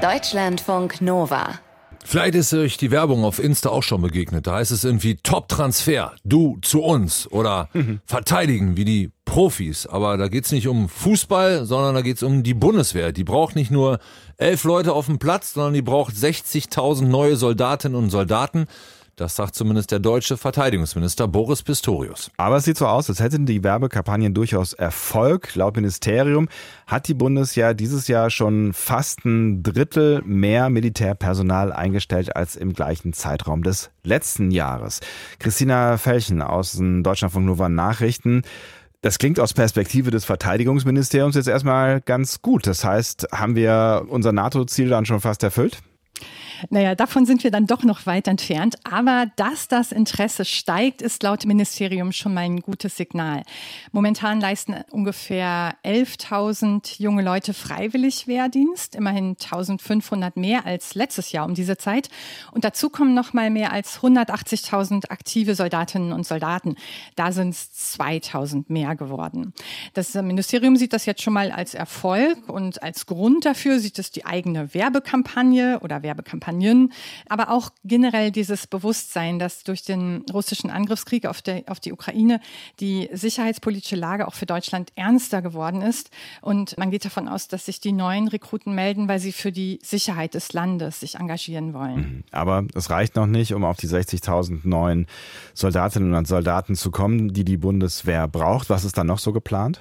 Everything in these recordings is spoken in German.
Deutschlandfunk Nova. Vielleicht ist euch die Werbung auf Insta auch schon begegnet. Da heißt es irgendwie Top-Transfer, du zu uns oder verteidigen wie die Profis. Aber da geht's nicht um Fußball, sondern da geht's um die Bundeswehr. Die braucht nicht nur 11 Leute auf dem Platz, sondern die braucht 60.000 neue Soldatinnen und Soldaten. Das sagt zumindest der deutsche Verteidigungsminister Boris Pistorius. Aber es sieht so aus, als hätten die Werbekampagnen durchaus Erfolg. Laut Ministerium hat die Bundeswehr dieses Jahr schon fast ein Drittel mehr Militärpersonal eingestellt als im gleichen Zeitraum des letzten Jahres. Christina Felchen aus den Deutschlandfunk Nova Nachrichten. Das klingt aus Perspektive des Verteidigungsministeriums jetzt erstmal ganz gut. Das heißt, haben wir unser NATO-Ziel dann schon fast erfüllt? Naja, davon sind wir dann doch noch weit entfernt. Aber dass das Interesse steigt, ist laut Ministerium schon mal ein gutes Signal. Momentan leisten ungefähr 11.000 junge Leute freiwillig Wehrdienst, immerhin 1.500 mehr als letztes Jahr um diese Zeit. Und dazu kommen noch mal mehr als 180.000 aktive Soldatinnen und Soldaten. Da sind es 2.000 mehr geworden. Das Ministerium sieht das jetzt schon mal als Erfolg und als Grund dafür sieht es die eigene Werbekampagne oder Werbekampagnen, aber auch generell dieses Bewusstsein, dass durch den russischen Angriffskrieg auf die Ukraine die sicherheitspolitische Lage auch für Deutschland ernster geworden ist. Und man geht davon aus, dass sich die neuen Rekruten melden, weil sie für die Sicherheit des Landes sich engagieren wollen. Aber es reicht noch nicht, um auf die 60.000 neuen Soldatinnen und Soldaten zu kommen, die die Bundeswehr braucht. Was ist dann noch so geplant?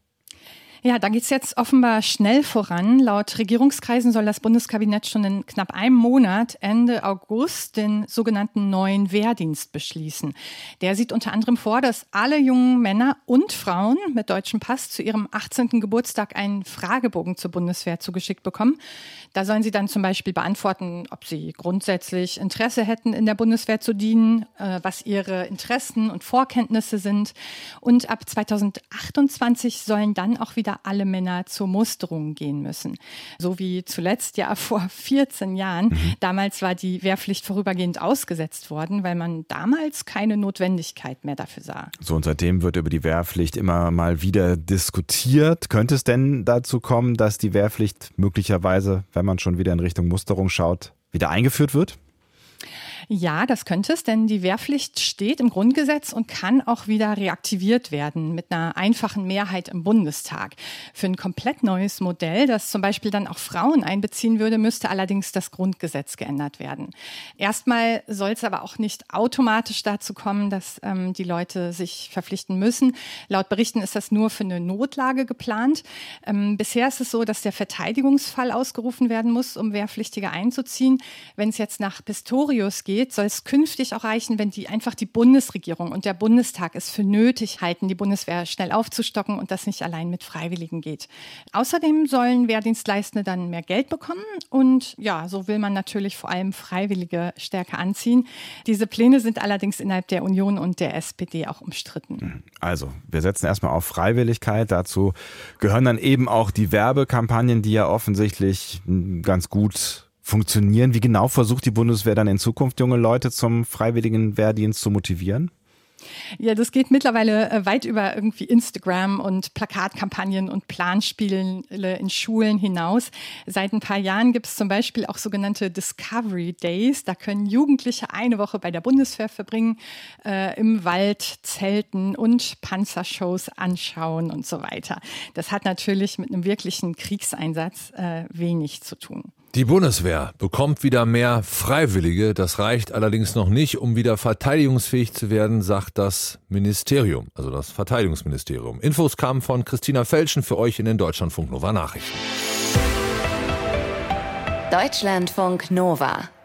Ja, da geht's jetzt offenbar schnell voran. Laut Regierungskreisen soll das Bundeskabinett schon in knapp einem Monat, Ende August, den sogenannten neuen Wehrdienst beschließen. Der sieht unter anderem vor, dass alle jungen Männer und Frauen mit deutschem Pass zu ihrem 18. Geburtstag einen Fragebogen zur Bundeswehr zugeschickt bekommen. Da sollen sie dann zum Beispiel beantworten, ob sie grundsätzlich Interesse hätten, in der Bundeswehr zu dienen, was ihre Interessen und Vorkenntnisse sind. Und ab 2028 sollen dann auch wieder alle Männer zur Musterung gehen müssen. So wie zuletzt ja vor 14 Jahren. Damals war die Wehrpflicht vorübergehend ausgesetzt worden, weil man damals keine Notwendigkeit mehr dafür sah. So, und seitdem wird über die Wehrpflicht immer mal wieder diskutiert. Könnte es denn dazu kommen, dass die Wehrpflicht möglicherweise, wenn man schon wieder in Richtung Musterung schaut, wieder eingeführt wird? Ja, das könnte es, denn die Wehrpflicht steht im Grundgesetz und kann auch wieder reaktiviert werden mit einer einfachen Mehrheit im Bundestag. Für ein komplett neues Modell, das zum Beispiel dann auch Frauen einbeziehen würde, müsste allerdings das Grundgesetz geändert werden. Erstmal soll es aber auch nicht automatisch dazu kommen, dass die Leute sich verpflichten müssen. Laut Berichten ist das nur für eine Notlage geplant. Bisher ist es so, dass der Verteidigungsfall ausgerufen werden muss, um Wehrpflichtige einzuziehen. Wenn es jetzt nach Pistorius geht, soll es künftig auch reichen, wenn die Bundesregierung und der Bundestag es für nötig halten, die Bundeswehr schnell aufzustocken und das nicht allein mit Freiwilligen geht. Außerdem sollen Wehrdienstleistende dann mehr Geld bekommen und ja, so will man natürlich vor allem Freiwillige stärker anziehen. Diese Pläne sind allerdings innerhalb der Union und der SPD auch umstritten. Also, wir setzen erstmal auf Freiwilligkeit. Dazu gehören dann eben auch die Werbekampagnen, die ja offensichtlich ganz gut funktionieren. Wie genau versucht die Bundeswehr dann in Zukunft junge Leute zum freiwilligen Wehrdienst zu motivieren? Ja, das geht mittlerweile weit über irgendwie Instagram und Plakatkampagnen und Planspiele in Schulen hinaus. Seit ein paar Jahren gibt es zum Beispiel auch sogenannte Discovery Days. Da können Jugendliche eine Woche bei der Bundeswehr verbringen, im Wald zelten und Panzershows anschauen und so weiter. Das hat natürlich mit einem wirklichen Kriegseinsatz wenig zu tun. Die Bundeswehr bekommt wieder mehr Freiwillige. Das reicht allerdings noch nicht, um wieder verteidigungsfähig zu werden, sagt das Ministerium, also das Verteidigungsministerium. Infos kamen von Christina Felschen für euch in den Deutschlandfunk Nova Nachrichten. Deutschlandfunk Nova.